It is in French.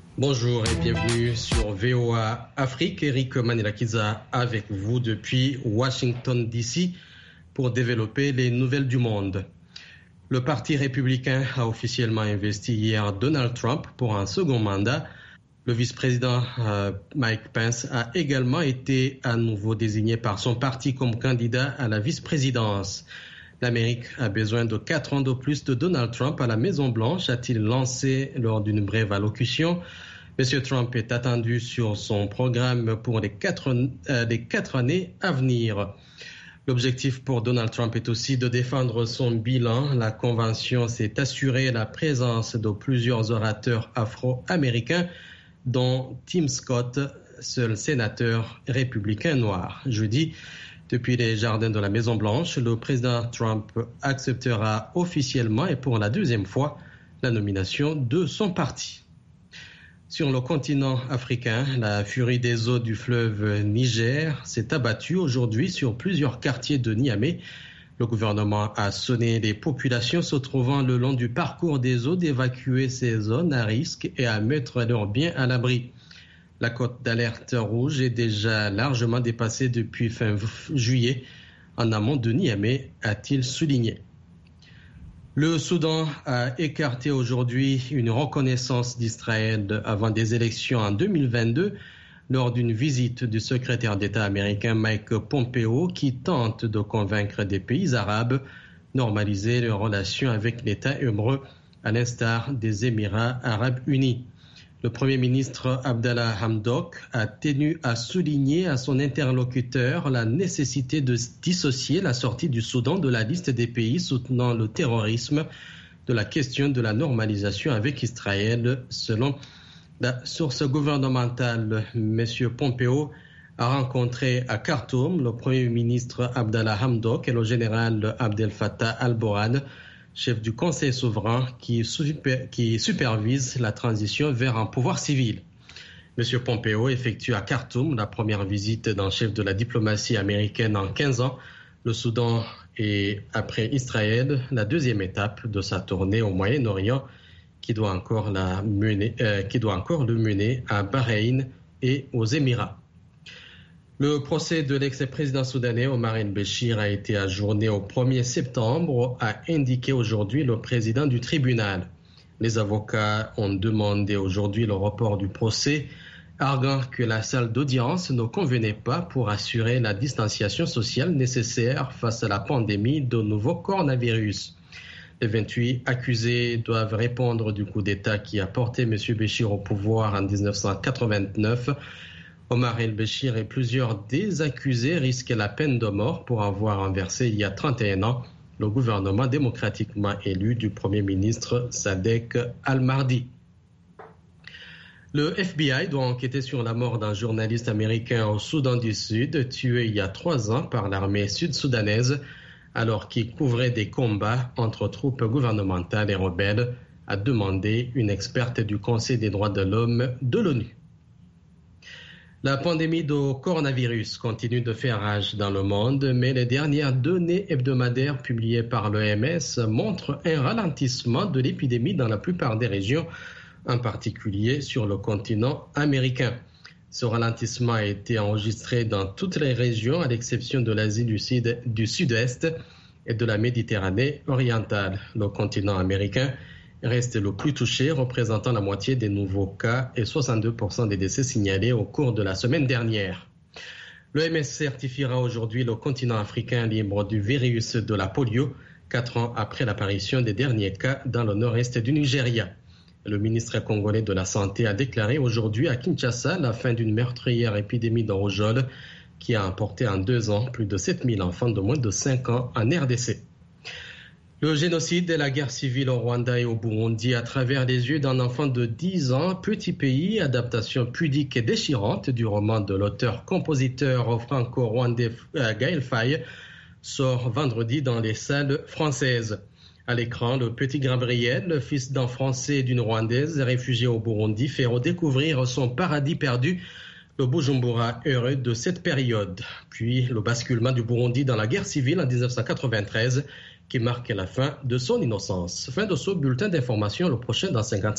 Bonjour et bienvenue sur VOA Afrique. Eric Manilakiza avec vous depuis Washington DC pour développer les nouvelles du monde. Le Parti républicain a officiellement investi hier Donald Trump pour un second mandat. Le vice-président Mike Pence a également été à nouveau désigné par son parti comme candidat à la vice-présidence. L'Amérique a besoin de 4 ans de plus de Donald Trump à la Maison-Blanche, a-t-il lancé lors d'une brève allocution. M. Trump est attendu sur son programme pour les 4 années à venir. L'objectif pour Donald Trump est aussi de défendre son bilan. La convention s'est assurée la présence de plusieurs orateurs afro-américains, dont Tim Scott, seul sénateur républicain noir. Jeudi, depuis les jardins de la Maison-Blanche, le président Trump acceptera officiellement et pour la deuxième fois la nomination de son parti. Sur le continent africain, la furie des eaux du fleuve Niger s'est abattue aujourd'hui sur plusieurs quartiers de Niamey. Le gouvernement a sonné les populations se trouvant le long du parcours des eaux d'évacuer ces zones à risque et à mettre leurs biens à l'abri. La cote d'alerte rouge est déjà largement dépassée depuis fin juillet en amont de Niamey, a-t-il souligné. Le Soudan a écarté aujourd'hui une reconnaissance d'Israël avant des élections en 2022 lors d'une visite du secrétaire d'État américain Mike Pompeo qui tente de convaincre des pays arabes normaliser leurs relations avec l'État hébreu à l'instar des Émirats arabes unis. Le Premier ministre Abdallah Hamdok a tenu à souligner à son interlocuteur la nécessité de dissocier la sortie du Soudan de la liste des pays soutenant le terrorisme de la question de la normalisation avec Israël. Selon la source gouvernementale, M. Pompeo a rencontré à Khartoum le Premier ministre Abdallah Hamdok et le général Abdel Fattah al-Burhan, chef du Conseil souverain qui supervise la transition vers un pouvoir civil. M. Pompeo effectue à Khartoum la première visite d'un chef de la diplomatie américaine en 15 ans. Le Soudan est, après Israël, la deuxième étape de sa tournée au Moyen-Orient qui doit encore le mener à Bahreïn et aux Émirats. Le procès de l'ex-président soudanais Omar el-Béchir a été ajourné au 1er septembre, a indiqué aujourd'hui le président du tribunal. Les avocats ont demandé aujourd'hui le report du procès, arguant que la salle d'audience ne convenait pas pour assurer la distanciation sociale nécessaire face à la pandémie de nouveau coronavirus. Les 28 accusés doivent répondre du coup d'État qui a porté M. Béchir au pouvoir en 1989. Omar el-Béchir et plusieurs des accusés risquent la peine de mort pour avoir renversé il y a 31 ans le gouvernement démocratiquement élu du Premier ministre Sadek al-Mahdi. Le FBI doit enquêter sur la mort d'un journaliste américain au Soudan du Sud, tué il y a 3 ans par l'armée sud-soudanaise alors qu'il couvrait des combats entre troupes gouvernementales et rebelles, a demandé une experte du Conseil des droits de l'homme de l'ONU. La pandémie de coronavirus continue de faire rage dans le monde, mais les dernières données hebdomadaires publiées par l'OMS montrent un ralentissement de l'épidémie dans la plupart des régions, en particulier sur le continent américain. Ce ralentissement a été enregistré dans toutes les régions, à l'exception de l'Asie du Sud-Est et de la Méditerranée orientale. Le continent américain reste le plus touché, représentant la moitié des nouveaux cas et 62% des décès signalés au cours de la semaine dernière. L'OMS certifiera aujourd'hui le continent africain libre du virus de la polio, 4 ans après l'apparition des derniers cas dans le nord-est du Nigeria. Le ministre congolais de la Santé a déclaré aujourd'hui à Kinshasa la fin d'une meurtrière épidémie de rougeole qui a emporté en 2 ans plus de 7000 enfants de moins de 5 ans en RDC. Le génocide et la guerre civile au Rwanda et au Burundi à travers les yeux d'un enfant de 10 ans, Petit pays, adaptation pudique et déchirante du roman de l'auteur-compositeur franco-rwandais Gaël Faye, sort vendredi dans les salles françaises. À l'écran, le petit Gabriel, le fils d'un Français et d'une Rwandaise réfugiée au Burundi, fait redécouvrir son paradis perdu, le Bujumbura heureux de cette période. Puis le basculement du Burundi dans la guerre civile en 1993, qui marque la fin de son innocence. Fin de ce bulletin d'information, le prochain dans 55.